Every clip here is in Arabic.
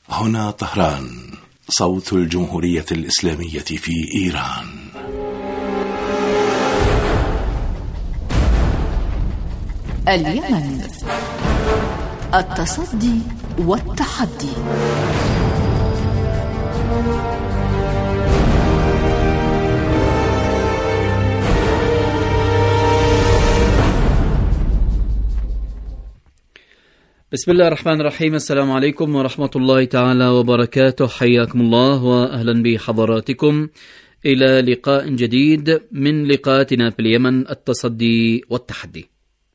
هنا طهران، صوت الجمهورية الإسلامية في إيران. اليمن، التصدي والتحدي. بسم الله الرحمن الرحيم. السلام عليكم ورحمة الله تعالى وبركاته. حياكم الله وأهلا بحضراتكم إلى لقاء جديد من لقاءاتنا في اليمن، التصدي والتحدي.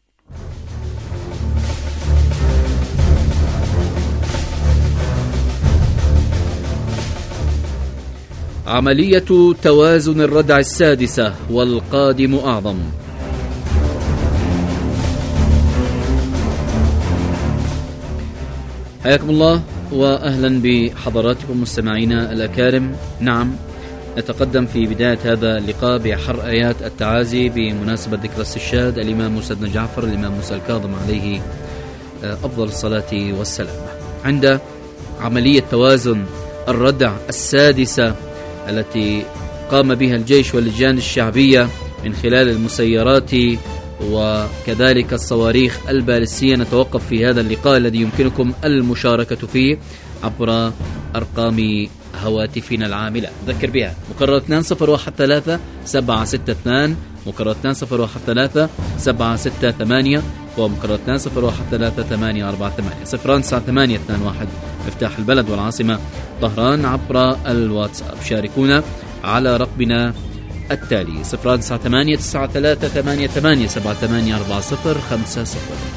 عملية توازن الردع السادسة والقادم أعظم. حياكم الله وأهلا بحضراتكم مستمعينا الأكارم. نعم، نتقدم في بداية هذا اللقاء بحر آيات التعازي بمناسبة ذكرى استشهاد الإمام موسى بن جعفر، الإمام موسى الكاظم عليه أفضل الصلاة والسلام، عند عملية توازن الردع السادسة التي قام بها الجيش واللجان الشعبية من خلال المسيرات وكذلك الصواريخ البالستية. نتوقف في هذا اللقاء الذي يمكنكم المشاركة فيه عبر أرقام هواتفنا العاملة. نذكر بها مكرر 2013-762، مكرر 2013-768، ومكرر 2013-848، 09821 مفتاح البلد والعاصمة طهران. عبر الواتساب شاركونا على رقمنا التالي 098-9388-784050.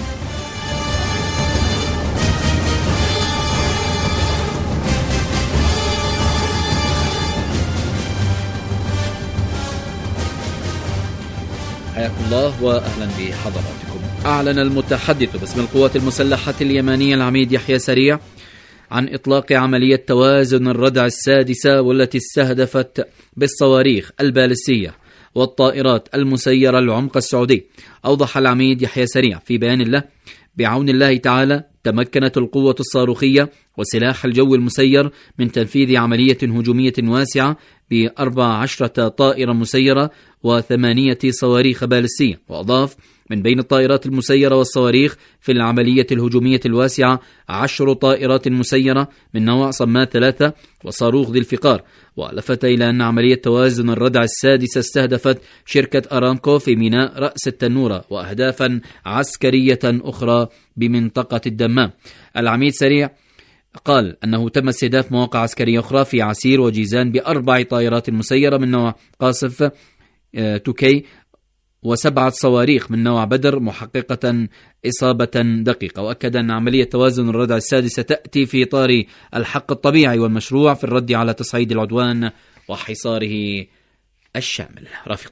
حياكم الله وأهلا بحضراتكم. أعلن المتحدث باسم القوات المسلحة اليمنية العميد يحيى سريع عن إطلاق عملية توازن الردع السادسة، والتي استهدفت بالصواريخ البالستية والطائرات المسيرة العمق السعودي. أوضح العميد يحيى سريع في بيان له: بعون الله تعالى تمكنت القوة الصاروخية وسلاح الجو المسير من تنفيذ عملية هجومية واسعة ب14 طائرة مسيرة و8 صواريخ بالستية. وأضاف: من بين الطائرات المسيرة والصواريخ في العملية الهجومية الواسعة 10 طائرات مسيرة من نوع صمات 3 وصاروخ ذي الفقار. ولفت إلى أن عملية توازن الردع السادسة استهدفت شركة أرامكو في ميناء رأس التنورة وأهدافا عسكرية أخرى بمنطقة الدمام. العميد سريع قال أنه تم استهداف مواقع عسكرية أخرى في عسير وجيزان ب4 طائرات مسيرة من نوع قاصف 2K و7 صواريخ من نوع بدر محققة إصابة دقيقة. وأكد أن عملية توازن الردع السادسة تأتي في إطار الحق الطبيعي والمشروع في الرد على تصعيد العدوان وحصاره الشامل. رافق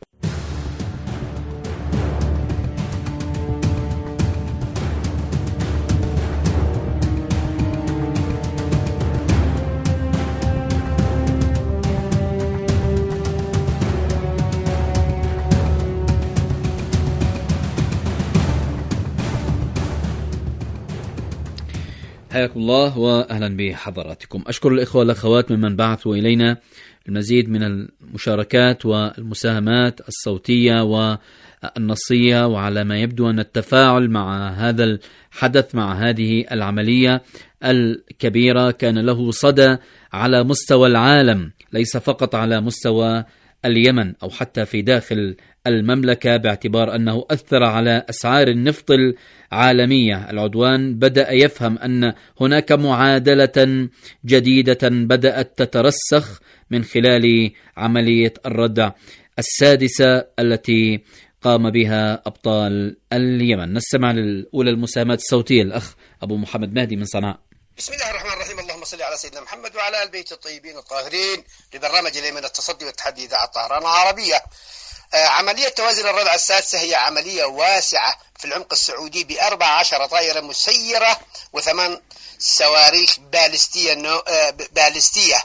حياكم الله وأهلا بحضراتكم. أشكر الإخوة والأخوات ممن بعثوا إلينا المزيد من المشاركات والمساهمات الصوتية والنصية، وعلى ما يبدو أن التفاعل مع هذا الحدث، مع هذه العملية الكبيرة، كان له صدى على مستوى العالم، ليس فقط على مستوى اليمن أو حتى في داخل المملكة، باعتبار أنه أثر على أسعار النفط العالمية. العدوان بدأ يفهم أن هناك معادلة جديدة بدأت تترسخ من خلال عملية الردع السادسة التي قام بها أبطال اليمن. نستمع للأولى المساهمات الصوتية، الأخ أبو محمد مهدي من صنعاء. بسم الله الرحمن الرحيم. اللهم صل على سيدنا محمد وعلى آل بيت الطيبين الطاهرين. لبرنامج اليمن التصدي والتحدي إذاعة طهران العربية. عملية توازن الردع السادسة هي عملية واسعة في العمق السعودي ب14 طائرة مسيرة و8 صواريخ بالستية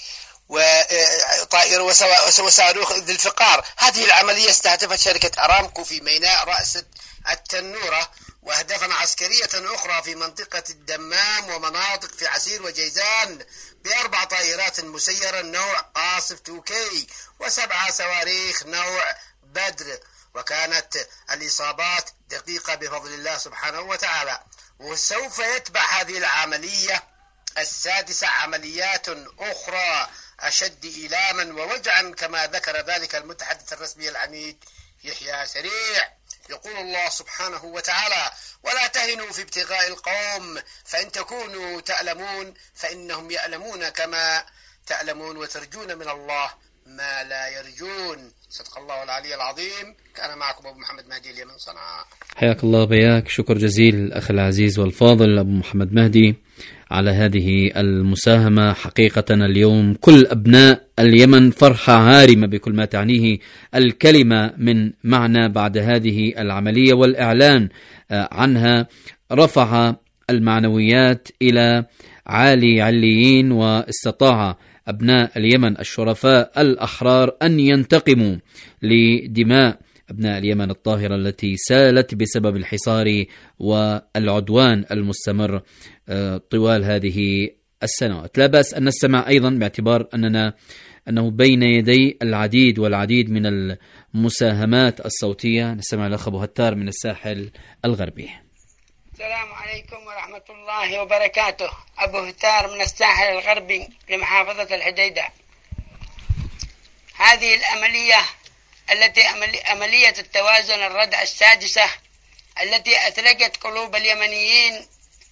وطائرة وصاروخ ذي الفقار. هذه العملية استهدفت شركة أرامكو في ميناء رأس التنورة وأهدافا عسكرية أخرى في منطقة الدمام ومناطق في عسير وجيزان ب4 طائرات مسيرة نوع قاصف 2K و7 صواريخ نوع بدر. وكانت الإصابات دقيقة بفضل الله سبحانه وتعالى. وسوف يتبع هذه العملية السادسة عمليات أخرى أشد إيلاما ووجعا كما ذكر ذلك المتحدث الرسمي العميد يحيى سريع. يقول الله سبحانه وتعالى: ولا تهنوا في ابتغاء القوم فإن تكونوا تألمون فإنهم يألمون كما تألمون وترجون من الله ما لا يرجون. صدق الله العلي العظيم. كان معكم أبو محمد مهدي اليمن صنعاء. حياك الله بياك. شكر جزيل أخي العزيز والفاضل أبو محمد مهدي على هذه المساهمة. حقيقة اليوم كل أبناء اليمن فرحة عارمة بكل ما تعنيه الكلمة من معنى بعد هذه العملية والإعلان عنها. رفع المعنويات إلى عالي عليين، واستطاع أبناء اليمن الشرفاء الأحرار أن ينتقموا لدماء أبناء اليمن الطاهرة التي سالت بسبب الحصار والعدوان المستمر طوال هذه السنوات. لا بأس أن نستمع أيضا باعتبار أنه بين يدي العديد والعديد من المساهمات الصوتية. نستمع الأخ أبو هتار من الساحل الغربي. السلام عليكم ورحمة الله وبركاته. أبو هتار من الساحل الغربي لمحافظة الحديدة. هذه العملية التي عملية التوازن الردع السادسة التي أثلجت قلوب اليمنيين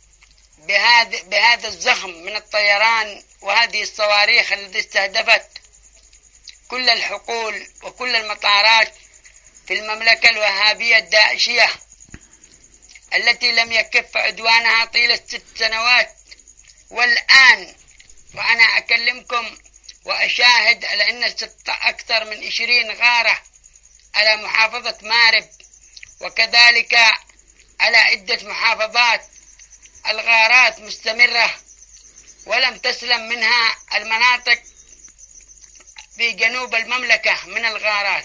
بهذا الزخم من الطيران وهذه الصواريخ التي استهدفت كل الحقول وكل المطارات في المملكة الوهابية الداعشية التي لم يكف عدوانها طيلة 6 سنوات. والآن وأنا أكلمكم وأشاهد على أن أكثر من 20 غارة على محافظة مارب وكذلك على عدة محافظات. الغارات مستمرة ولم تسلم منها المناطق في جنوب المملكة من الغارات.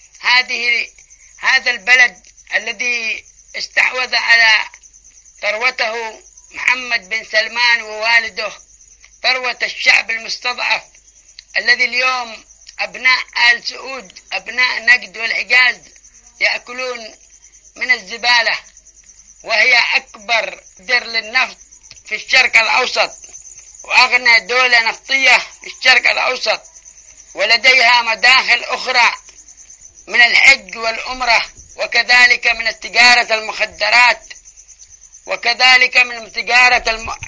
هذا البلد الذي استحوذ على ثروته محمد بن سلمان ووالده، ثروة الشعب المستضعف الذي اليوم أبناء آل سعود أبناء نجد والحجاز يأكلون من الزبالة، وهي أكبر در للنفط في الشرق الأوسط وأغنى دولة نفطية في الشرق الأوسط، ولديها مداخل أخرى من الحج والأمرة وكذلك من تجارة المخدرات وكذلك من تجارة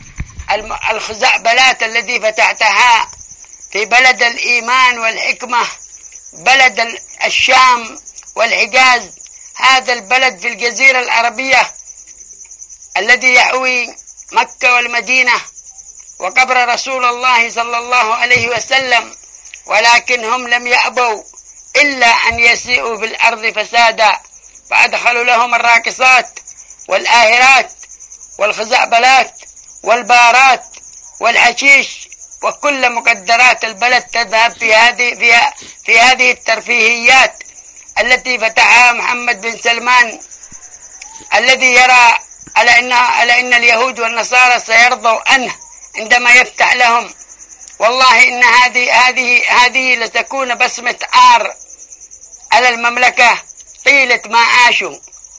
الخزعبلات التي فتحتها في بلد الإيمان والحكمة، بلد الشام والحجاز. هذا البلد في الجزيرة العربية الذي يحوي مكة والمدينة وقبر رسول الله صلى الله عليه وسلم، ولكن هم لم يأبوا إلا أن يسيئوا في الأرض فسادا، فأدخلوا لهم الراقصات والآهرات والخزعبلات والبارات والحشيش وكل مقدرات البلد تذهب في هذه الترفيهيات التي فتحها محمد بن سلمان، الذي يرى على أن اليهود والنصارى سيرضوا عنه عندما يفتح لهم. والله إن هذه لتكون بصمة عار على المملكة طيلة ما عاشوا.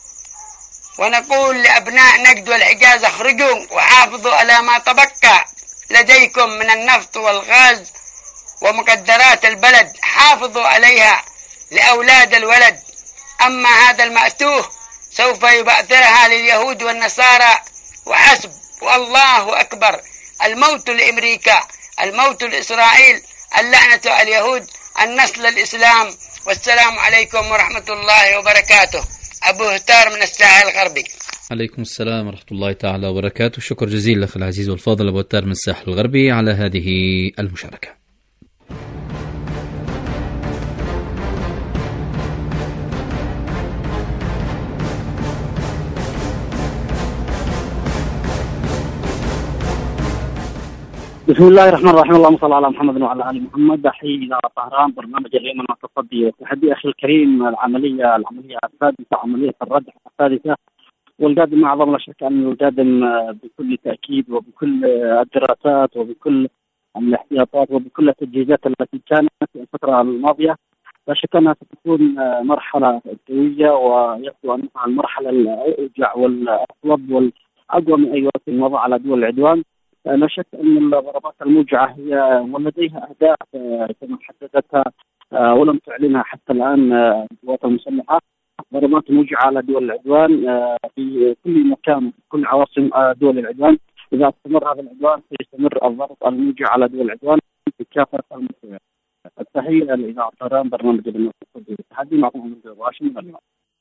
ونقول لأبناء نجد والحجاز: اخرجوا وحافظوا على ما تبقى لديكم من النفط والغاز ومقدرات البلد، حافظوا عليها لأولاد الولد. أما هذا المأتوه سوف يبعثرها لليهود والنصارى وحسب. والله أكبر. الموت لأمريكا، الموت لإسرائيل، اللعنة على اليهود، النصر للإسلام. والسلام عليكم ورحمة الله وبركاته. أبو هتار من الساحل الغربي. عليكم السلام ورحمة الله تعالى وبركاته. شكر جزيل لأخي العزيز والفاضل أبو هتار من الساحل الغربي على هذه المشاركة. بسم الله الرحمن الرحيم. اللهم صل على محمد وعلى ال محمد. احيي الى طهران برنامج اليمن والتصدي والتحدي. اخي الكريم، العمليه السادسه، عمليه الردع السادسه والقادم أعظم لا شك أن القادم بكل تأكيد وبكل الدراسات وبكل الاحتياطات وبكل التجهيزات التي كانت في الفترة الماضية لا شك أنها ستكون مرحلة قوية، ويبدو أنها المرحلة الأوجع والأصلب والأقوى من أي وقت مضى على دول العدوان. لا شك أن الضربات الموجعة هي ولديها أهداف كما حددتها ولم تعلنها حتى الآن القوات المسلحة، ضربات موجعة على دول العدوان في كل مكان في كل عواصم دول العدوان. إذا استمر هذا العدوان سيستمر الضغط الموجع على دول العدوان في كافة المستويات. التحية لإذاعة طهران، برنامج التصدي والتحدي، معكم من واشنطن.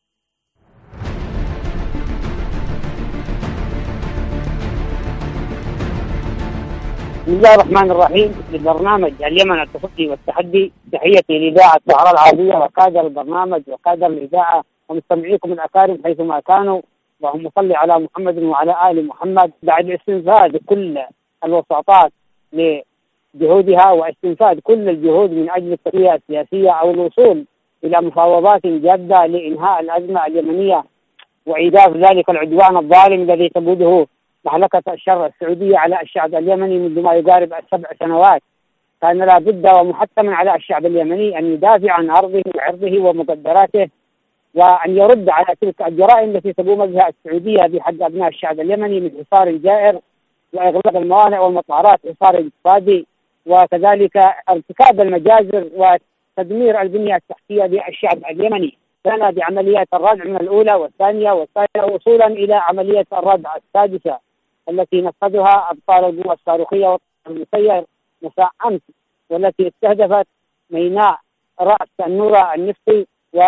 بسم الله الرحمن الرحيم. لبرنامج اليمن التصدي والتحدي، تحيتي لإذاعة طهران العربية وكادر البرنامج وكادر الإذاعة ومستمعيكم الأكارم حيثما كانوا، اللهم صل على محمد وعلى آل محمد. بعد استنفاذ كل الوساطات لجهودها واستنفاذ كل الجهود من أجل التسوية السياسية أو الوصول إلى مفاوضات جادة لإنهاء الأزمة اليمنية وإيقاف ذلك العدوان الظالم الذي تبوده محلكة الشر السعودية على الشعب اليمني منذ ما يقارب 7 سنوات، كان لا بد ومحتما على الشعب اليمني أن يدافع عن أرضه وعرضه ومقدراته، وأن يرد على تلك الجرائم التي تقوم بها السعودية بحق أبناء الشعب اليمني من حصار جائر وإغلاق الموانئ والمطارات، حصار اقتصادي، وكذلك ارتكاب المجازر وتدمير البنية التحتية للشعب اليمني. كان بعمليات الردع من الأولى والثانية والثالثة وصولا إلى عملية الردع السادسة التي نفذها أبطال القوى الصاروخية والمسير مساء أمس، والتي استهدفت ميناء رأس النورة النفطي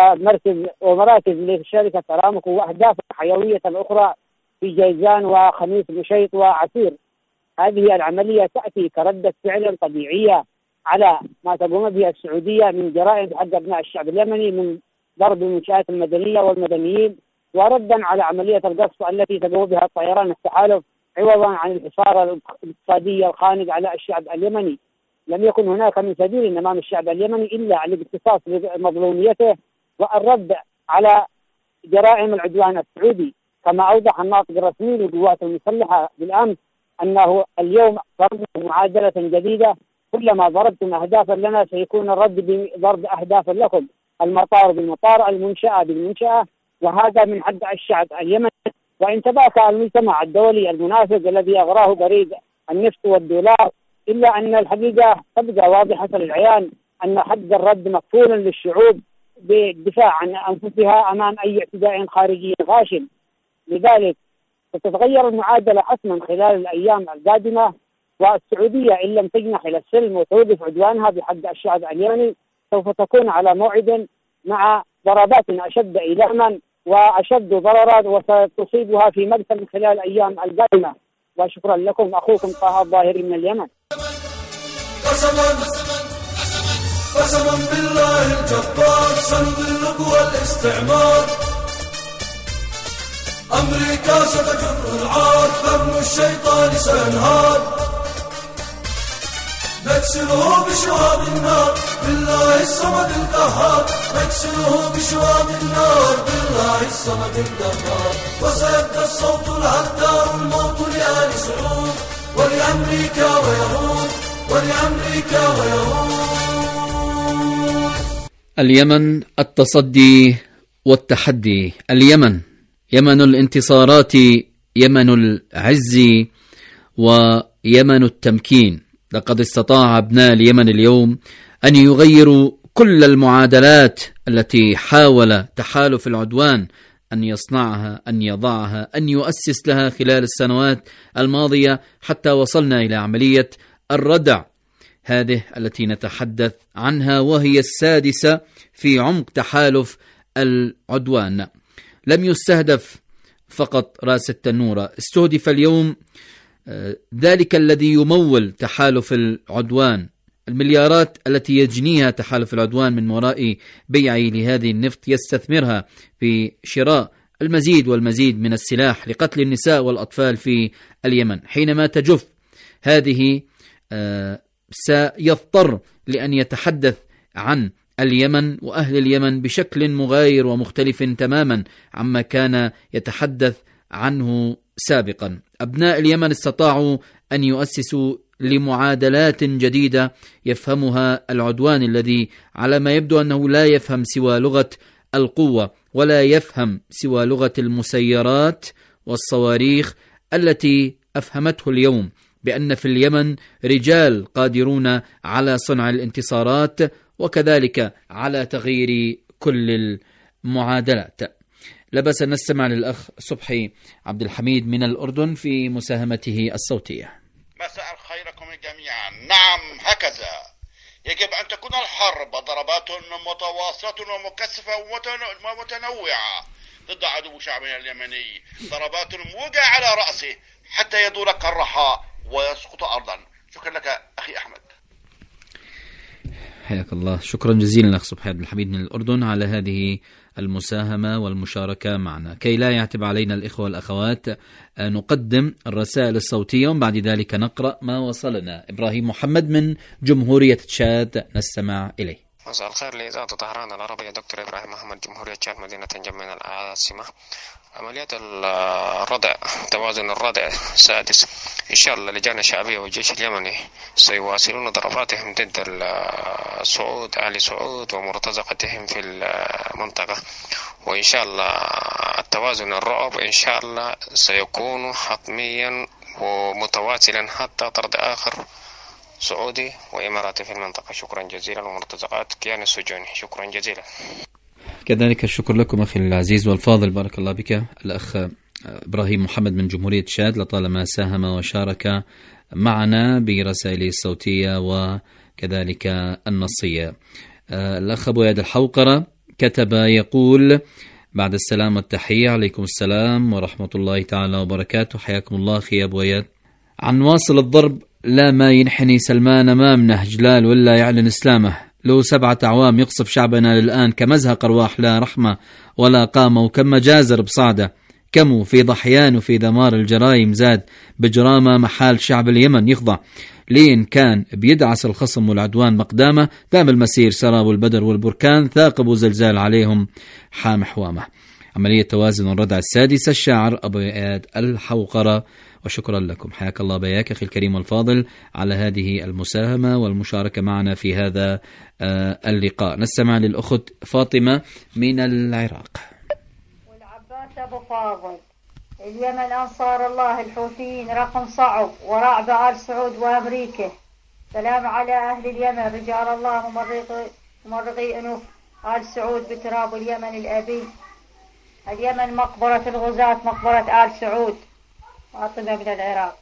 ومراكز لشركة أرامكو وأهداف حيوية أخرى في جيزان وخميس بشيط وعسير. هذه العملية تأتي كردة فعل طبيعية على ما تقوم به السعودية من جرائم حق أبناء الشعب اليمني من ضرب المنشآت المدنية والمدنيين، وردا على عملية القصف التي تقوم بها الطيران التحالف عوضا عن الحصار الاقتصادي الخانق على الشعب اليمني. لم يكن هناك من سبيل أمام الشعب اليمني إلا الاقتصاص بمظلوميته والرد على جرائم العدوان السعودي، كما أوضح الناطق الرسمي للقوات المسلحة بالأمس أنه اليوم ضرب معادلة جديدة، كلما ضربتم أهدافا لنا سيكون الرد بضرب أهدافا لكم، المطار بالمطار، المنشأة بالمنشأة، وهذا من حق الشعب اليمني. وإن تباكى المجتمع الدولي المنافق الذي أغراه بريد النفط والدولار، إلا أن الحقيقة تبقى واضحة للعيان أن حق الرد مكفول للشعوب بالدفاع عن أنفسها أمام أي اعتداء خارجي غاشم. لذلك ستتغير المعادلة حتما خلال الأيام القادمة، والسعودية إن لم تجنح إلى السلم وتوقف عدوانها بحق الشعب اليمني سوف تكون على موعد مع ضربات أشد إيلاما وأشد ضررا وستصيبها في مقتل خلال الأيام القادمة. وشكرا لكم، أخوكم طه الظاهري من اليمن. قسما بالله الجبار سنذلك والاستعمار، أمريكا ستجر العار، قرن الشيطان سينهار، نكسره بشواب النار بالله الصمد القهار، نكسره بشواب النار بالله الصمد القهار، وسيبقى الصوت الهدار الموت لآل سعود ولأمريكا ويهود ولأمريكا ويهود. اليمن التصدي والتحدي. اليمن يمن الانتصارات، يمن العز ويمن التمكين. لقد استطاع أبناء اليمن اليوم أن يغيروا كل المعادلات التي حاول تحالف العدوان أن يصنعها، أن يضعها، أن يؤسس لها خلال السنوات الماضية، حتى وصلنا إلى عملية الردع هذه التي نتحدث عنها، وهي السادسة في عمق تحالف العدوان. لم يستهدف فقط رأس التنورة، استهدف اليوم ذلك الذي يمول تحالف العدوان، المليارات التي يجنيها تحالف العدوان من وراء بيعه لهذه النفط، يستثمرها في شراء المزيد والمزيد من السلاح لقتل النساء والأطفال في اليمن. حينما تجف هذه سيضطر لأن يتحدث عن اليمن وأهل اليمن بشكل مغاير ومختلف تماما عما كان يتحدث عنه سابقا. أبناء اليمن استطاعوا أن يؤسسوا لمعادلات جديدة يفهمها العدوان الذي على ما يبدو أنه لا يفهم سوى لغة القوة، ولا يفهم سوى لغة المسيرات والصواريخ التي أفهمته اليوم بأن في اليمن رجال قادرون على صنع الانتصارات وكذلك على تغيير كل المعادلات. لا بأس أن نستمع للأخ صبحي عبد الحميد من الأردن في مساهمته الصوتية. مساء الخير لكم جميعا. نعم، هكذا يجب أن تكون الحرب ضربات متواصلة ومكثفة ومتنوعة ضد عدو شعبنا اليمني، ضربات موجعة على رأسه حتى يدور كالرحاء ويسقط أرضا. شكرا لك أخي أحمد. حياك الله، شكرا جزيلا أخ صبحي عبد الحميد من الأردن على هذه المساهمة والمشاركة معنا. كي لا يعتب علينا الإخوة والأخوات نقدم الرسائل الصوتية وبعد ذلك نقرأ ما وصلنا. إبراهيم محمد من جمهورية تشاد نستمع إليه. مساء الخير لإذاعة طهران العربية، دكتور إبراهيم محمد، جمهورية تشاد، مدينة نجم من العاصمة. عملية الردع، توازن الردع السادس، إن شاء الله اللجان الشعبية والجيش اليمني سيواصلون ضرباتهم ضد الصعود، آل سعود ومرتزقتهم في المنطقة، وإن شاء الله التوازن الرعب إن شاء الله سيكون حتميا ومتواصلا حتى طرد آخر سعودي وإماراتي في المنطقة. شكرا جزيلا، ومرتزقات كيان السجوني. شكرا جزيلا. كذلك الشكر لكم أخي العزيز والفاضل، بارك الله بك الأخ إبراهيم محمد من جمهورية تشاد، لطالما ساهم وشارك معنا برسائله الصوتية وكذلك النصية. الأخ أبو ياد الحوقرة كتب يقول: بعد السلام والتحية، عليكم السلام ورحمة الله تعالى وبركاته. حياكم الله أخي أبو ياد. عن واصل الضرب لا ما ينحني سلمان أمامنا جلال ولا يعلن إسلامه، له 7 أعوام يقصف شعبنا للآن كمزهق أرواح لا رحمة ولا قامة، وكم مجازر بصعدة، كم في ضحيان وفي دمار الجرايم زاد بجرامة محال شعب اليمن يخضع، لين كان بيدعس الخصم والعدوان مقدامه، دام المسير سراب البدر والبركان ثاقب وزلزال عليهم حام حوامه. عملية توازن الردع السادسة، الشاعر أبو ياد الحوقرة. وشكرا لكم، حياك الله بياك أخي الكريم والفاضل على هذه المساهمة والمشاركة معنا في هذا اللقاء. نستمع للأخت فاطمة من العراق. والعباس أبو فاضل، اليمن أنصار الله الحوثيين رقم صعب ورعب آل سعود وأمريكا. سلام على أهل اليمن، رجال الله ممرقي أنوف آل سعود بتراب اليمن الأبي. اليمن مقبرة الغزاة، مقبرة آل سعود. فاطمة من العراق.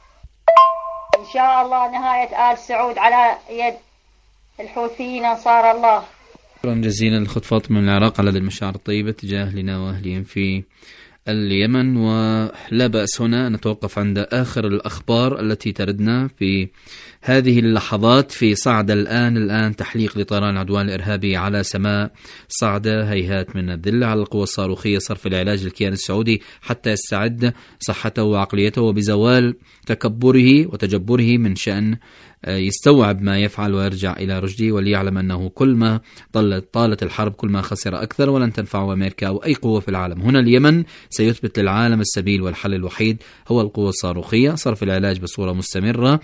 إن شاء الله نهاية آل سعود على يد الحوثيين أنصار الله. شكرا جزيلا للأخت فاطمة من العراق على هذه المشاعر الطيبة تجاه أهلنا وأهلهم في اليمن. ولا بأس هنا نتوقف عند آخر الأخبار التي تردنا في هذه اللحظات في صعدة. الآن تحليق لطيران العدوان الإرهابي على سماء صعدة، هيهات من الذل على القوى الصاروخية، صرف العلاج للكيان السعودي حتى يستعد صحته وعقليته، وبزوال تكبره وتجبره من شأن يستوعب ما يفعل ويرجع إلى رشده، وليعلم أنه كل ما طالت الحرب كل ما خسر أكثر، ولن تنفعه أمريكا أو أي قوة في العالم. هنا اليمن سيثبت للعالم السبيل والحل الوحيد هو القوة الصاروخية، صرف العلاج بصورة مستمرة،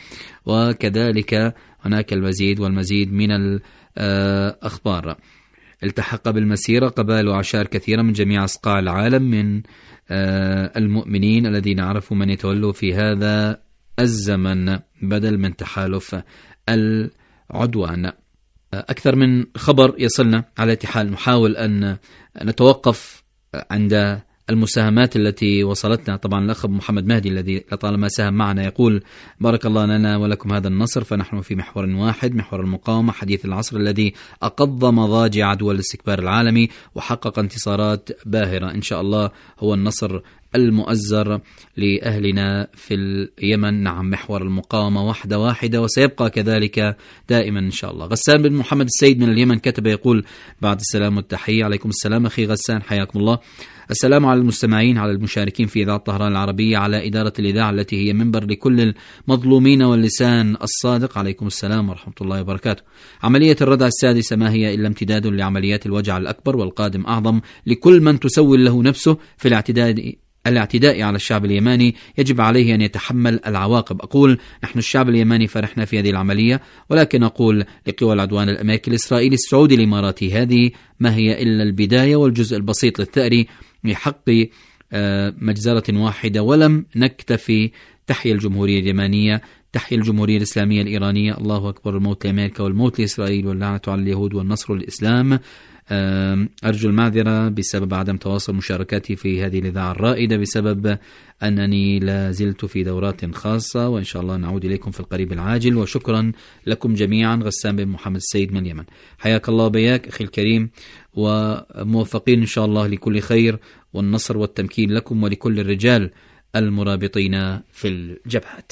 وكذلك هناك المزيد والمزيد من الأخبار. التحق بالمسيرة قبائل وعشائر كثيرة من جميع أصقاع العالم من المؤمنين الذين عرفوا من يتولوا في هذا الزمن بدل من تحالف العدوان. أكثر من خبر يصلنا على حال نحاول أن نتوقف عند المساهمات التي وصلتنا. طبعا الأخ محمد مهدي الذي لطالما ساهم معنا يقول: بارك الله لنا ولكم هذا النصر، فنحن في محور واحد، محور المقاومة حديث العصر الذي أقض مضاجع عدوى الاستكبار العالمي وحقق انتصارات باهرة. إن شاء الله هو النصر المؤزر لأهلنا في اليمن. نعم، محور المقاومة واحدة واحدة وسيبقى كذلك دائما إن شاء الله. غسان بن محمد السيد من اليمن كتب يقول: بعد السلام والتحية، عليكم السلام أخي غسان، حياكم الله. السلام على المستمعين، على المشاركين في إذاعة طهران العربية، على إدارة الإذاعة التي هي منبر لكل المظلومين واللسان الصادق، عليكم السلام ورحمة الله وبركاته. عملية الردع السادسة ما هي إلا امتداد لعمليات الوجع الأكبر والقادم أعظم لكل من تسول له نفسه في الاعتداء الاعتداء على الشعب اليماني يجب عليه أن يتحمل العواقب. أقول نحن الشعب اليماني فرحنا في هذه العملية، ولكن أقول لقوى العدوان الأمريكي الإسرائيلي السعودي الإماراتي هذه ما هي إلا البداية والجزء البسيط للثأر لحق مجزرة واحدة. ولم نكتفي. تحيا الجمهورية اليمانية، تحيا الجمهورية الإسلامية الإيرانية. الله أكبر، الموت لأمريكا والموت لإسرائيل واللعنة على اليهود والنصر للإسلام. أرجو المعذرة بسبب عدم تواصل مشاركتي في هذه الإذاعة الرائدة بسبب أنني لا زلت في دورات خاصة، وإن شاء الله نعود إليكم في القريب العاجل. وشكرا لكم جميعا. غسان بن محمد السيد من اليمن، حياك الله بياك أخي الكريم، وموفقين إن شاء الله لكل خير والنصر والتمكين لكم ولكل الرجال المرابطين في الجبهات.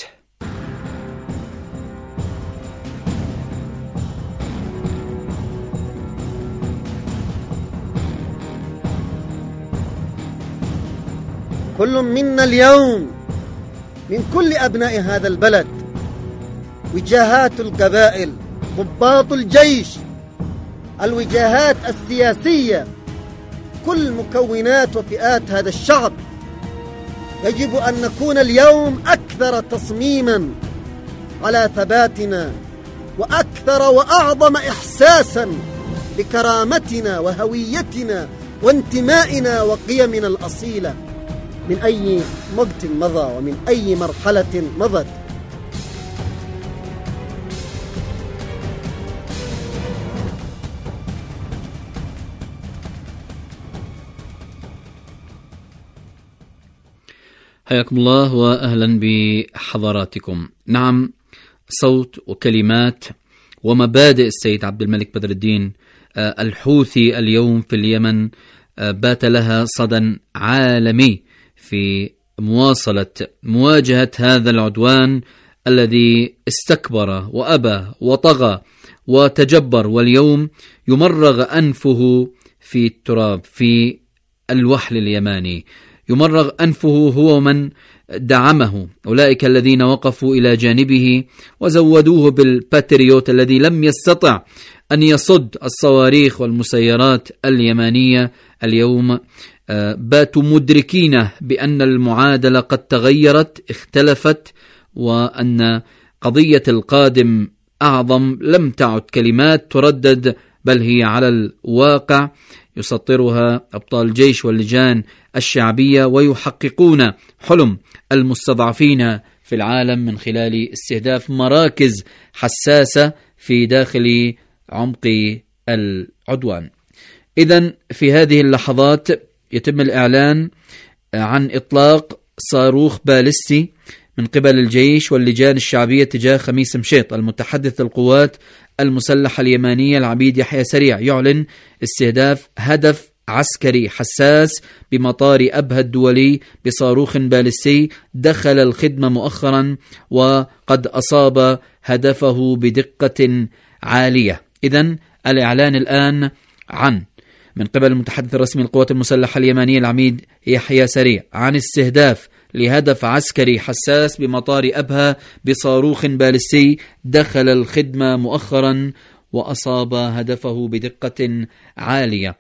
كل منا اليوم من كل أبناء هذا البلد، وجهات القبائل، ضباط الجيش، الوجهات السياسية، كل مكونات وفئات هذا الشعب، يجب أن نكون اليوم أكثر تصميما على ثباتنا، وأكثر وأعظم إحساسا بكرامتنا وهويتنا وانتمائنا وقيمنا الأصيلة من أي وقت مضى ومن أي مرحلة مضت. حياكم الله وأهلا بحضراتكم. نعم، صوت وكلمات ومبادئ السيد عبد الملك بدر الدين الحوثي اليوم في اليمن بات لها صدى عالمي في مواجهة هذا العدوان الذي استكبر وأبى وطغى وتجبر، واليوم يمرغ أنفه في التراب في الوحل اليماني، يمرغ أنفه هو من دعمه، أولئك الذين وقفوا إلى جانبه وزودوه بالباتريوت الذي لم يستطع أن يصد الصواريخ والمسيرات اليمانية. اليوم باتوا مدركين بأن المعادلة قد تغيرت، اختلفت، وأن قضية القادم أعظم. لم تعد كلمات تردد، بل هي على الواقع يسطرها أبطال الجيش واللجان الشعبية، ويحققون حلم المستضعفين في العالم من خلال استهداف مراكز حساسة في داخل عمق العدوان. إذن في هذه اللحظات يتم الإعلان عن إطلاق صاروخ باليستي من قبل الجيش واللجان الشعبية تجاه خميس مشيط. المتحدث القوات المسلحة اليمانية العميد يحيى سريع يعلن استهداف هدف عسكري حساس بمطار أبها الدولي بصاروخ باليستي دخل الخدمة مؤخرا، وقد أصاب هدفه بدقة عالية. إذن الإعلان الآن من قبل المتحدث الرسمي للقوات المسلحة اليمانية العميد يحيى سريع عن استهداف لهدف عسكري حساس بمطار أبها بصاروخ باليستي دخل الخدمة مؤخرا وأصاب هدفه بدقة عالية.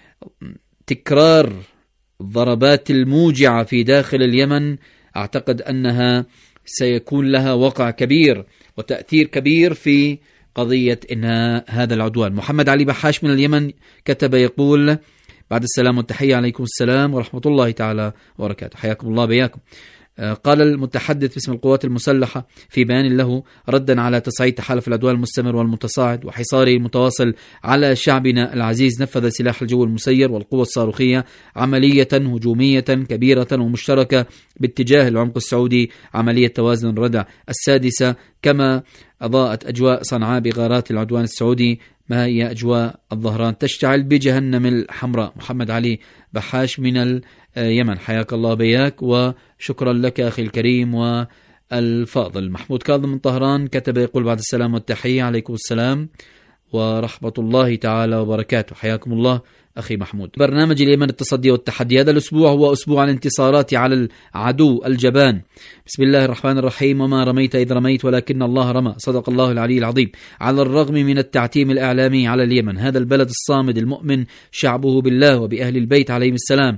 تكرار الضربات الموجعة في داخل اليمن أعتقد أنها سيكون لها وقع كبير وتأثير كبير في قضية إنهاء هذا العدوان. محمد علي بحاش من اليمن كتب يقول: بعد السلام والتحية، عليكم السلام ورحمة الله تعالى وبركاته. حياكم الله بياكم. قال المتحدث باسم القوات المسلحة في بيان له ردا على تصعيد تحالف العدوان المستمر والمتصاعد وحصاره المتواصل على شعبنا العزيز: نفذ سلاح الجو المسير والقوة الصاروخية عملية هجومية كبيرة ومشتركة باتجاه العمق السعودي، عملية توازن الردع السادسة، كما أضاءت أجواء صنعاء بغارات العدوان السعودي ما هي أجواء الظهران تشتعل بجهنم الحمراء. محمد علي بحاش من اليمن، حياك الله بياك وشكرا لك أخي الكريم والفاضل. محمود كاظم من طهران كتب يقول: بعد السلام والتحية، عليكم السلام ورحمة الله تعالى وبركاته. حياكم الله أخي محمود. برنامج اليمن التصدي والتحدي هذا الأسبوع هو أسبوع الانتصارات على العدو الجبان. بسم الله الرحمن الرحيم: وما رميت إذ رميت ولكن الله رمى، صدق الله العلي العظيم. على الرغم من التعتيم الإعلامي على اليمن، هذا البلد الصامد المؤمن شعبه بالله وبأهل البيت عليهم السلام،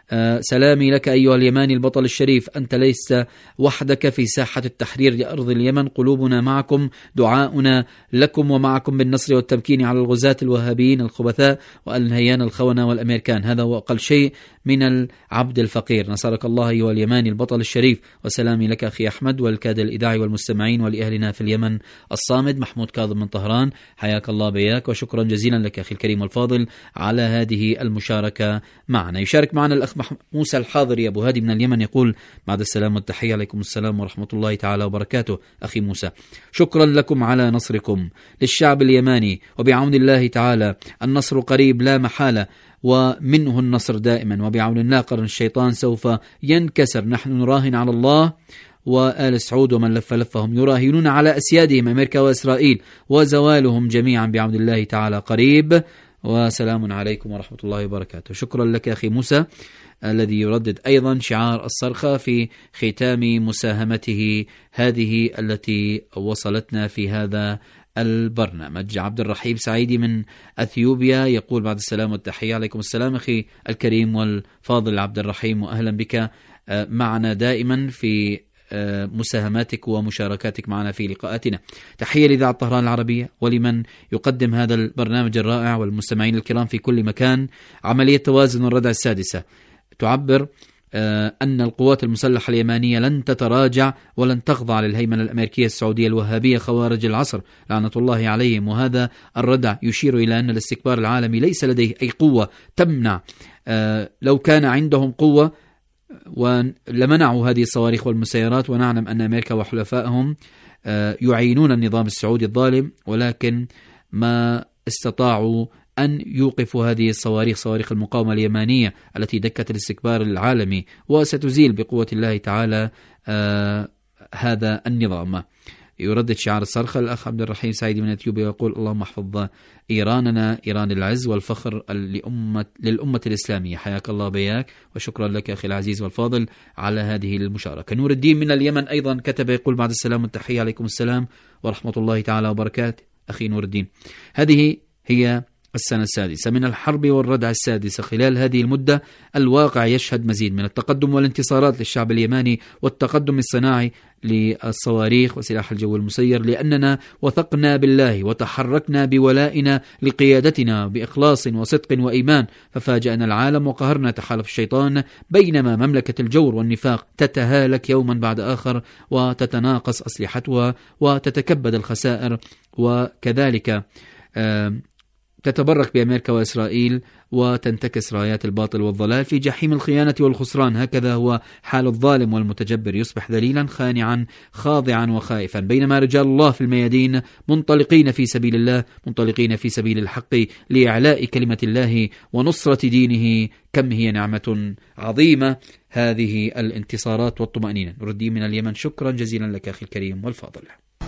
سلامي لك أيها اليماني البطل الشريف، أنت ليس وحدك في ساحة التحرير لأرض اليمن، قلوبنا معكم، دعاؤنا لكم ومعكم بالنصر والتمكين على الغزاة الوهابيين الخبثاء والنهيان الخونة والأمريكان. هذا هو أقل شيء من العبد الفقير. نصرك الله أيها اليماني البطل الشريف، وسلامي لك أخي أحمد والكادر الإذاعي والمستمعين ولأهلنا في اليمن الصامد. محمود كاظم من طهران، حياك الله بياك وشكرا جزيلا لك أخي الكريم والفاضل على هذه المشاركة معنا. يشارك معنا الأخ موسى الحاضري أبو هادي من اليمن، يقول بعد السلام والتحية، عليكم السلام ورحمة الله تعالى وبركاته. أخي موسى، شكرا لكم على نصركم للشعب اليماني، وبعون الله تعالى النصر قريب لا محالة، ومنه النصر دائما، وبعون الله قرن الشيطان سوف ينكسر. نحن نراهن على الله وآل سعود ومن لف لفهم، يراهنون على أسيادهم أمريكا وإسرائيل، وزوالهم جميعا بعون الله تعالى قريب. وسلام عليكم ورحمة الله وبركاته. شكرا لك أخي موسى الذي يردد أيضا شعار الصرخة في ختام مساهمته هذه التي وصلتنا في هذا البرنامج. عبد الرحيم سعيدي من أثيوبيا يقول بعد السلام والتحية، عليكم السلام أخي الكريم والفاضل عبد الرحيم، وأهلا بك معنا دائما في مساهماتك ومشاركاتك معنا في لقاءاتنا. تحية لإذاعة طهران العربية ولمن يقدم هذا البرنامج الرائع والمستمعين الكرام في كل مكان. عملية توازن الردع السادسة تعبر أن القوات المسلحة اليمانية لن تتراجع ولن تخضع للهيمنة الأمريكية السعودية الوهابية خوارج العصر لعنة الله عليهم. وهذا الردع يشير إلى أن الاستكبار العالمي ليس لديه أي قوة تمنع. لو كان عندهم قوة ولمنعوا هذه الصواريخ والمسيرات، ونعلم أن أمريكا وحلفائهم يعينون النظام السعودي الظالم، ولكن ما استطاعوا أن يوقفوا هذه الصواريخ، صواريخ المقاومة اليمانية التي دكت الاستكبار العالمي، وستزيل بقوة الله تعالى هذا النظام. يردد شعار الصرخة الأخ عبد الرحيم سعيد من أثيوبيا ويقول اللهم احفظ إيراننا، إيران العز والفخر للأمة الإسلامية. حياك الله بياك وشكرا لك أخي العزيز والفاضل على هذه المشاركة. نور الدين من اليمن أيضا كتب يقول بعد السلام والتحية، عليكم السلام ورحمة الله تعالى وبركاته. أخي نور الدين، هذه هي السنة السادسة من الحرب والردع السادسة. خلال هذه المدة الواقع يشهد مزيد من التقدم والانتصارات للشعب اليماني والتقدم الصناعي للصواريخ وسلاح الجو المسير، لأننا وثقنا بالله وتحركنا بولائنا لقيادتنا بإخلاص وصدق وإيمان، ففاجأنا العالم وقهرنا تحالف الشيطان، بينما مملكة الجور والنفاق تتهالك يوما بعد آخر وتتناقص أسلحتها وتتكبد الخسائر، وكذلك تتبرك بأمريكا وإسرائيل وتنتكس رايات الباطل والضلال في جحيم الخيانة والخسران. هكذا هو حال الظالم والمتجبر، يصبح ذليلا خانعا خاضعا وخائفا، بينما رجال الله في الميادين منطلقين في سبيل الله، منطلقين في سبيل الحق لإعلاء كلمة الله ونصرة دينه. كم هي نعمة عظيمة هذه الانتصارات والطمأنينة. نردي من اليمن، شكرا جزيلا لك أخي الكريم والفاضل.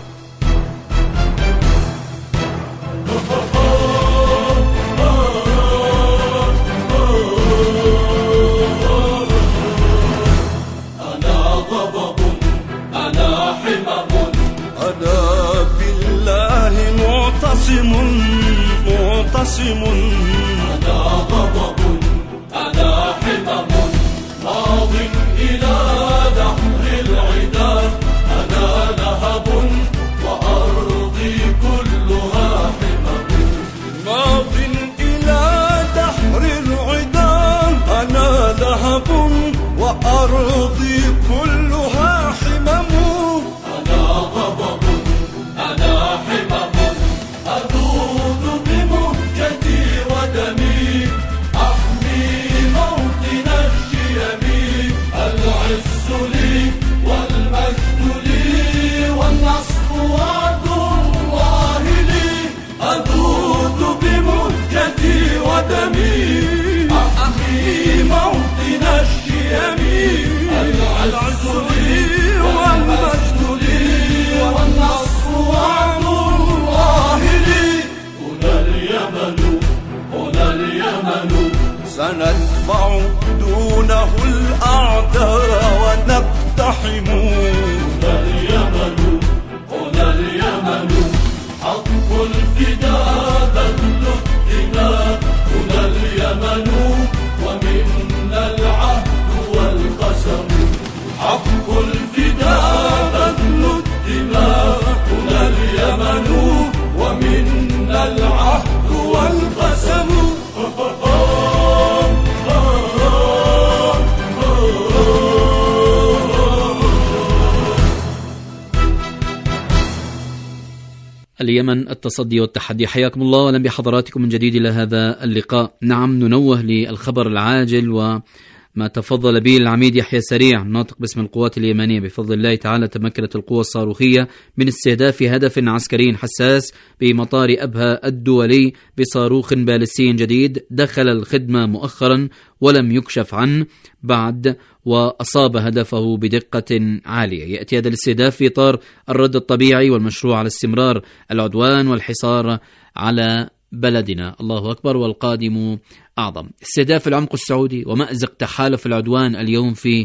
معتصم، أنا غضب، أنا حمم، ماض إلى دحر العدا، أنا لهب وأرضي كلها حمم، ماض إلى دحر العدا، أنا لهب وأرضي كلها حمم، أنا غضب، أنا حمم، أذود بمهجتي ودمي ومنا العهد والقسم. اليمن التصدي والتحدي. حياكم الله وأهلا بحضراتكم من جديد إلى هذا اللقاء. نعم، ننوه للخبر العاجل وما تفضل به العميد يحيى سريع ناطق باسم القوات اليمنية. بفضل الله تعالى تمكنت القوى الصاروخية من استهداف هدف عسكري حساس بمطار أبها الدولي بصاروخ باليستي جديد دخل الخدمة مؤخرا ولم يكشف عنه بعد، وأصاب هدفه بدقة عالية. يأتي هذا الاستهداف في إطار الرد الطبيعي والمشروع على استمرار العدوان والحصار على بلدنا. الله أكبر والقادم أعظم. استهداف العمق السعودي ومأزق تحالف العدوان اليوم في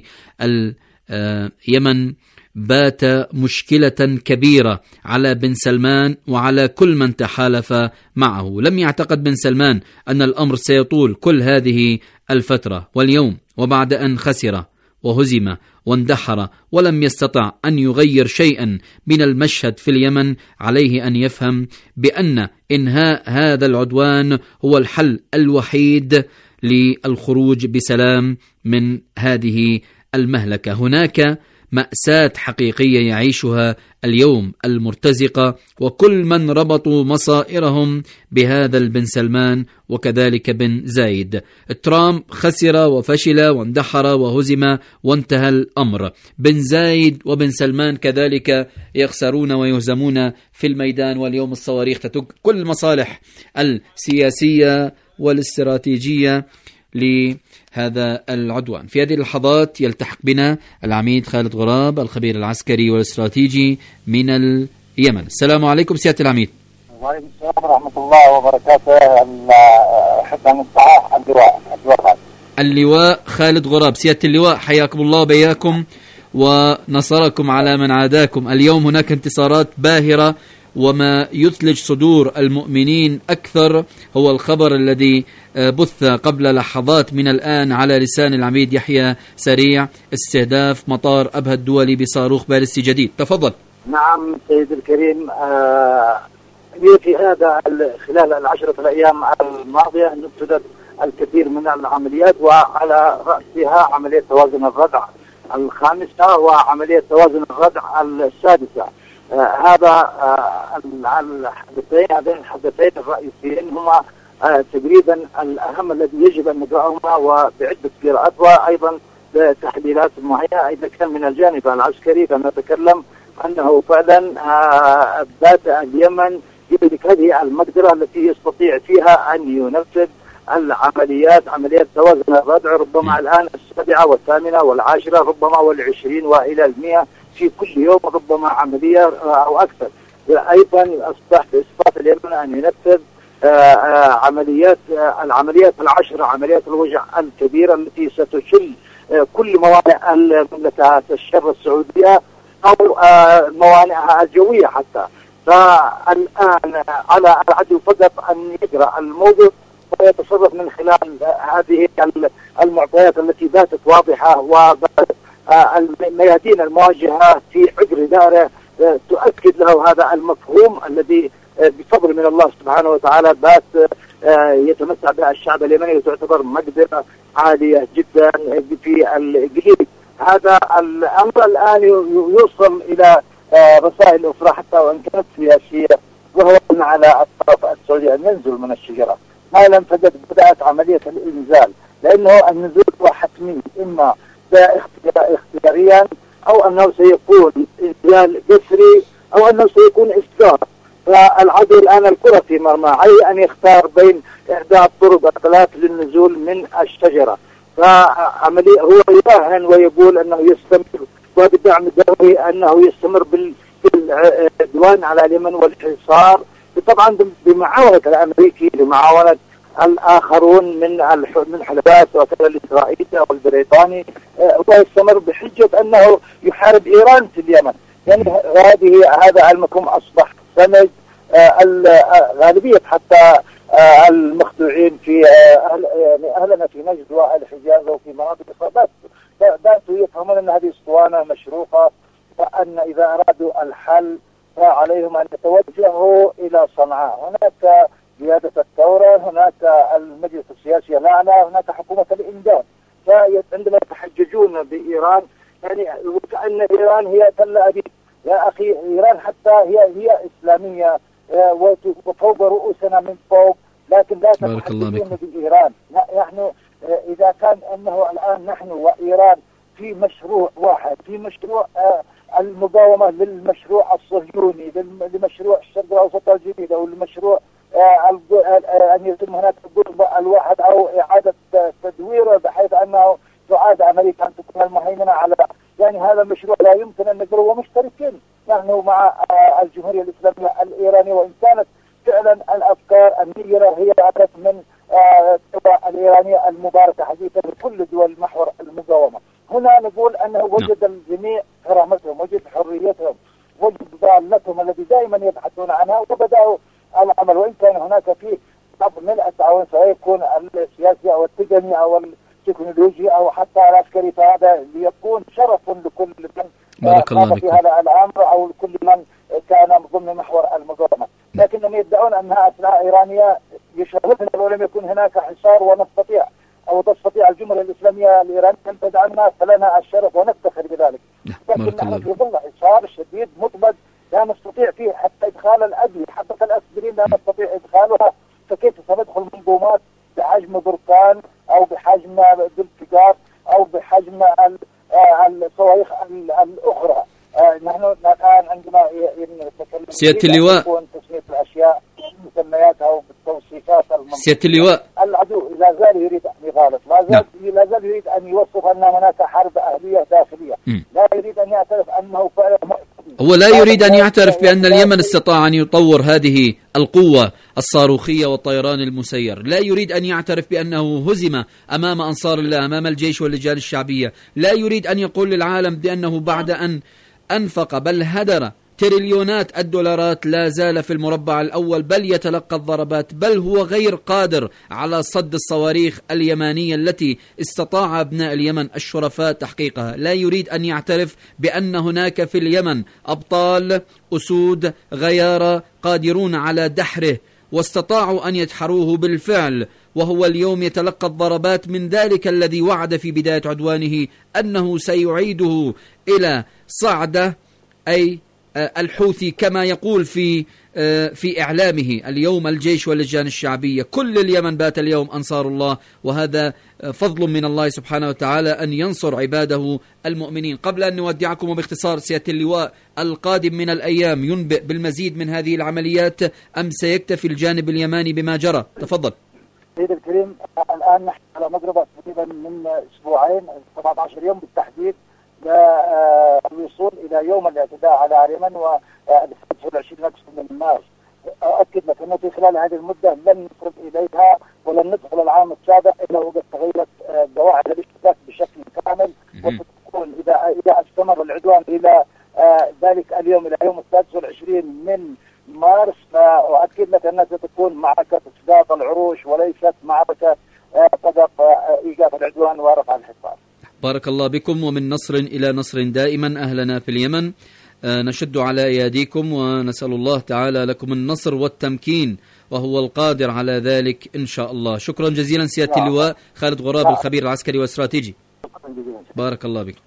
اليمن بات مشكلة كبيرة على بن سلمان وعلى كل من تحالف معه. لم يعتقد بن سلمان أن الأمر سيطول كل هذه الفترة، واليوم وبعد أن خسر وهزم واندحر ولم يستطع أن يغير شيئا من المشهد في اليمن، عليه أن يفهم بأن إنهاء هذا العدوان هو الحل الوحيد للخروج بسلام من هذه المهلكة. هناك مأساة حقيقية يعيشها اليوم المرتزقة وكل من ربطوا مصائرهم بهذا البن سلمان وكذلك بن زايد. ترامب خسر وفشل واندحر وهزم وانتهى الأمر. بن زايد وبن سلمان كذلك يخسرون ويهزمون في الميدان، واليوم الصواريخ تتك كل المصالح السياسية والاستراتيجية لهذا العدوان. في هذه اللحظات يلتحق بنا العميد خالد غراب الخبير العسكري والاستراتيجي من اليمن. السلام عليكم سيادة العميد. وعليكم السلام ورحمة الله وبركاته. حتى نصحح اللواء خالد غراب. سيادة اللواء حياكم الله وبياكم ونصركم على من عاداكم. اليوم هناك انتصارات باهرة، وما يثلج صدور المؤمنين أكثر هو الخبر الذي بث قبل لحظات من الآن على لسان العميد يحيى سريع، استهداف مطار أبها الدولي بصاروخ باليستي جديد. تفضل. نعم سيد الكريم، في هذا خلال العشرة الأيام الماضية نفذت الكثير من العمليات، وعلى رأسها عملية توازن الردع الخامسة وعملية توازن الردع السادسة. هذا هذين الحدثين الرئيسيين هما تقريبا الأهم الذي يجب أن ندرعهما وبعدة قراءات وأيضا تحليلات معينة. إذا كان من الجانب العسكري فنتكلم أنه فعلا بات اليمن يملك هذه المقدرة التي يستطيع فيها أن ينفذ العمليات، عمليات توازن الردع ربما الآن 7 و8 و10 ربما وال20 وإلى 100 في كل يوم، ربما عملية أو أكثر. أيضا أصبح بإسقاط اليمن أن ينفذ العمليات 10 عمليات الوجع الكبيرة التي ستشل كل موانئ المملكة الشر السعودية أو موانئها الجوية حتى. فالآن على العدو فقط أن يقرأ الموقف ويتصرف من خلال هذه المعطيات التي باتت واضحة، والميادين المواجهة في عقر داره تؤكد له هذا المفهوم الذي بفضل من الله سبحانه وتعالى بات يتمتع بها الشعب اليمني وتعتبر مقدرة عالية جدا في القليل. هذا الأمر الآن يوصل إلى رسائل أخرى حتى وإن كانت سياسية، وهو أن على الطرف السعودي أن ينزل من الشجرة. ما لم تجد بدأت عملية الإنزال، لأنه النزول هو حتمي، إما اختياريا أو أنه سيكون إنزال قسري أو أنه سيكون إسقاط. فالعدو الآن الكرة في مرمى، عليه أن يختار بين إحدى الطرق الثلاث للنزول من الشجرة. فعملية هو يراهن ويقول أنه يستمر وبدعم الدولي أنه يستمر بالعدوان على اليمن والحصار، طبعا بمعاونة الأمريكي بمعاونة الآخرون من حلفاء وكذا الإسرائيلي والبريطاني، ويستمر بحجة أنه يحارب إيران في اليمن. يعني هذا المفهوم أصبح سمج. غالبية حتى المخدوعين في أهلنا في نجد والحجاز وفي مناطق أخرى باتوا يفهمون أن هذه اسطوانة مشروقة، وأن إذا أرادوا الحل فعليهم أن يتوجهوا إلى صنعاء. هناك قيادة الثورة، هناك المجلس السياسي لعنة، هناك حكومة الإنجاز. فعندما يتحججون بإيران يعني وكأن إيران هي تل أبيب. يا أخي إيران حتى هي إسلامية وفوق رؤوسنا من فوق، لكن لا تتحدثون بإيران. نحن إذا كان أنه الآن نحن وإيران في مشروع واحد، في مشروع المقاومة للمشروع الصهيوني، لمشروع الشرق الأوسط الجديد، أو المشروع أن يتم هناك القطب الواحد أو إعادة تدويره بحيث أنه تعاد أمريكا أن تكون المهيمنة على، يعني هذا المشروع لا يمكن أن نقبله. ومشتركين نحن مع الجمهورية الإسلامية الإيرانية، وإن كانت فعلا الأفكار النيرة هي أتت من الإيرانية المباركة حديثا لكل دول محور المقاومة. هنا نقول أنه وجد الجميع كرامتهم، وجد حريتهم، وجد ضالتهم الذي دائما يبحثون عنها، وبدأوا العمل. وإن كان هناك فيه بعض من التعاون سيكون السياسي أو التقني أو التكنولوجي أو حتى العسكري، فهذا ليكون شرف لكل من قام في هذا الأمر أو لكل من كان ضمن محور المقاومة. لكنهم يدعون أنها أسلحة إيرانية يشرفنا ولم يكن هناك حصار، ونستطيع أو تستطيع الجمهورية الإسلامية الإيرانية أن تدعمنا، فلنا الشرف ونفتخر بذلك. لكن نحن في ظل حصار شديد مطبق لا نستطيع فيه حتى إدخال الأدوية، حتى الأسبرين لا نستطيع إدخالها، فكيف سندخل منظومات بحجم بركان أو بحجم ذوالفقار أو بحجم الصواريخ الأخرى. نحن الآن عندما نتكلم سيادة اللواء تسمية الأشياء مسمياتها وبالتوصيفات سيادة اللواء، العدو لا زال يريد أن يغالط، لا زال يريد أن يوصف أن هناك حرب أهلية داخلية، لا يريد أن يعترف أنه فعلا هو لا يريد أن يعترف بأن اليمن استطاع أن يطور هذه القوة الصاروخية والطيران المسير، لا يريد أن يعترف بأنه هزم أمام أنصار الله، أمام الجيش واللجان الشعبية، لا يريد أن يقول للعالم بأنه بعد أن أنفق بل هدر تريليونات الدولارات لا زال في المربع الأول، بل يتلقى الضربات، بل هو غير قادر على صد الصواريخ اليمانية التي استطاع أبناء اليمن الشرفاء تحقيقها. لا يريد أن يعترف بأن هناك في اليمن أبطال أسود غيارى قادرون على دحره واستطاعوا أن يدحروه بالفعل، وهو اليوم يتلقى الضربات من ذلك الذي وعد في بداية عدوانه أنه سيعيده إلى صعدة، أي الحوثي كما يقول في إعلامه. اليوم الجيش واللجان الشعبية كل اليمن بات اليوم أنصار الله، وهذا فضل من الله سبحانه وتعالى أن ينصر عباده المؤمنين. قبل أن نودعكم وباختصار سيادة اللواء، القادم من الأيام ينبئ بالمزيد من هذه العمليات أم سيكتفي الجانب اليماني بما جرى؟ تفضل. سيد الكريم، الآن نحن على مقربة تقريبا من أسبوعين 17 يوم بالتحديد للوصول إلى يوم الاعتداء على اليمن والفتح 20 من مارس. أؤكد لك أنه في خلال هذه المدة لن نفرد إليها ولن ندخل العام السابق إلا وقد تغيرت قواعد الاشتباك بشكل كامل، وستكون إذا استمر العدوان إلى ذلك اليوم إلى يوم 23 من مارس، فأؤكد لك أنها ستكون معركة إسقاط العروش وليست معركة فقط إيقاف العدوان ورفع الحصار. بارك الله بكم، ومن نصر إلى نصر دائما. أهلنا في اليمن نشد على أياديكم ونسأل الله تعالى لكم النصر والتمكين، وهو القادر على ذلك إن شاء الله. شكرا جزيلا سيادة اللواء خالد غراب الخبير العسكري والاستراتيجي. بارك الله بكم.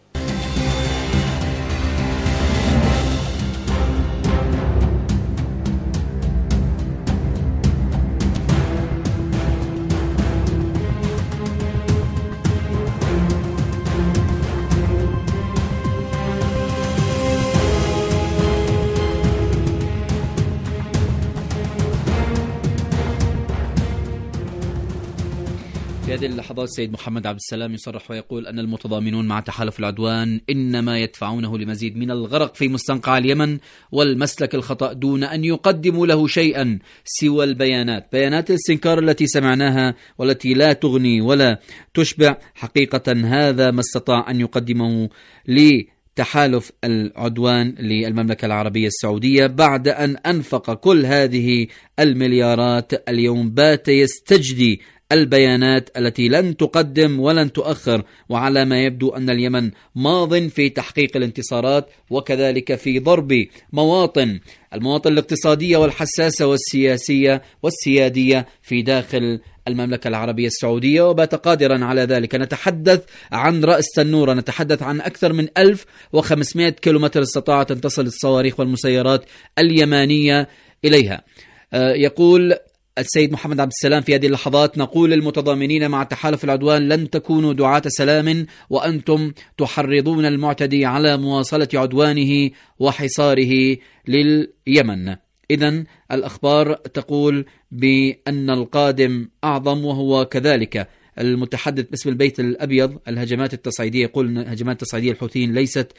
في هذه اللحظات السيد محمد عبد السلام يصرح ويقول أن المتضامنون مع تحالف العدوان إنما يدفعونه لمزيد من الغرق في مستنقع اليمن والمسلك الخطأ دون أن يقدموا له شيئا سوى البيانات، بيانات الاستنكار التي سمعناها والتي لا تغني ولا تشبع. حقيقة هذا ما استطاع أن يقدمه تحالف العدوان للمملكة العربية السعودية بعد أن أنفق كل هذه المليارات. اليوم بات يستجدي البيانات التي لن تقدم ولن تؤخر، وعلى ما يبدو أن اليمن ماض في تحقيق الانتصارات وكذلك في ضرب المواطن الاقتصادية والحساسة والسياسية والسيادية في داخل المملكة العربية السعودية، وبات قادرا على ذلك. نتحدث عن رأس تنورة، نتحدث عن أكثر من 1500 كيلومتر استطاعت أن تصل الصواريخ والمسيرات اليمانية إليها. يقول السيد محمد عبد السلام في هذه اللحظات: نقول للمتضامنين مع تحالف العدوان لن تكونوا دعاة سلام، وأنتم تحرضون المعتدي على مواصلة عدوانه وحصاره لليمن. إذن الأخبار تقول بأن القادم أعظم، وهو كذلك المتحدث باسم البيت الأبيض. الهجمات التصعيدية، يقول الهجمات التصعيدية الحوثيين ليست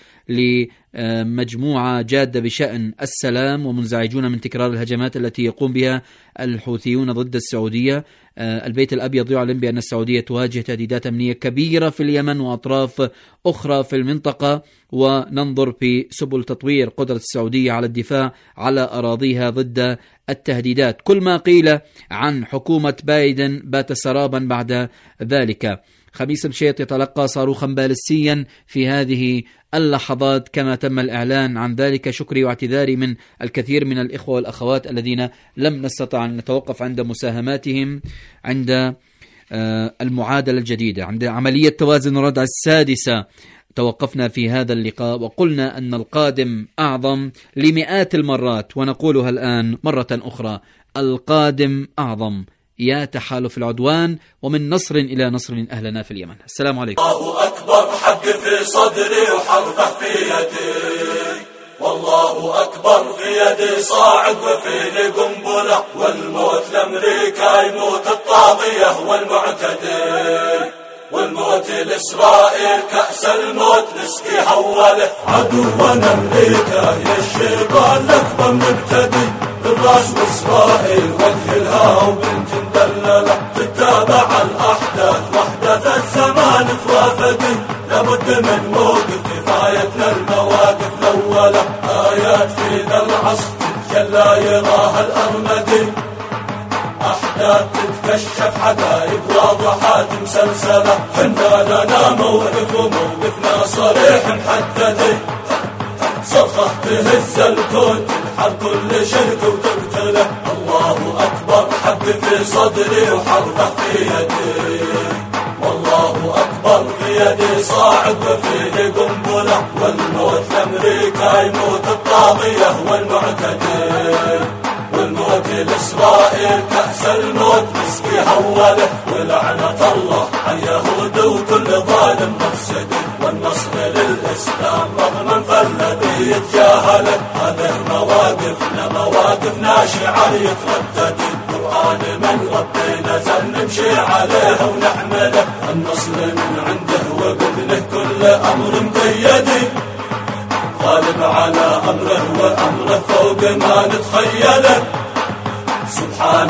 لمجموعة جادة بشأن السلام، ومنزعجون من تكرار الهجمات التي يقوم بها الحوثيون ضد السعودية. البيت الأبيض يعلن بأن السعودية تواجه تهديدات أمنية كبيرة في اليمن وأطراف أخرى في المنطقة، وننظر في سبل تطوير قدرة السعودية على الدفاع على أراضيها ضد التهديدات. كل ما قيل عن حكومة بايدن بات سرابا بعد ذلك. خميس مشيط يتلقى صاروخا باليستيا في هذه اللحظات كما تم الإعلان عن ذلك. شكري واعتذاري من الكثير من الإخوة والأخوات الذين لم نستطع أن نتوقف عند مساهماتهم عند المعادلة الجديدة، عند عملية توازن الردع السادسة. توقفنا في هذا اللقاء وقلنا أن القادم أعظم لمئات المرات، ونقولها الآن مرة أخرى: القادم أعظم. يا تحالف العدوان، ومن نصر إلى نصر أهلنا في اليمن. السلام عليكم. الله أكبر، حق في صدري وحرفه في يدي، والله أكبر في يدي صاعد وفيني قنبلة، والموت لأمريكا يموت الطاغية والمعتدي، والموت لإسرائيل كأس الموت نسقي هوله. عدونا أمريكا يا الشيطان الأكبر مبتدي، بالراس وإسرائيل وجه الهاو بنت مدللة، تتابع الأحداث وأحداث الزمان توافدي، لابد من موقف كفايتنا المواقف الأولى، آيات في ذا العصر تتجلى يراها الأرمدي، أحداث تتكشف حقائق واضحات مسلسلة، حنا لنا موقف وموقفنا صريح محدد، صرخة تهز الكون تنحر كل شرك وتقتله. الله أكبر، حق في صدري وحرفه في يدي، والله أكبر في يدي صاعد وفيه قنبلة، والموت لأمريكا يموت الطاغية والمعتدي، والموت لإسرائيل كأس الموت نسقي هوله، ولعنة الله على اليهود وكل ظالم مفسد، والنصر للإسلام رغم فالذي يتجاهله. هذه مواقفنا شعار يتردد، القرآن من ربي نزل نمشي عليه ونحمله، النصر من عنده وبإذنه كل أمر مقيد، غالب على أمره وأمره فوق ما نتخيله. سبحان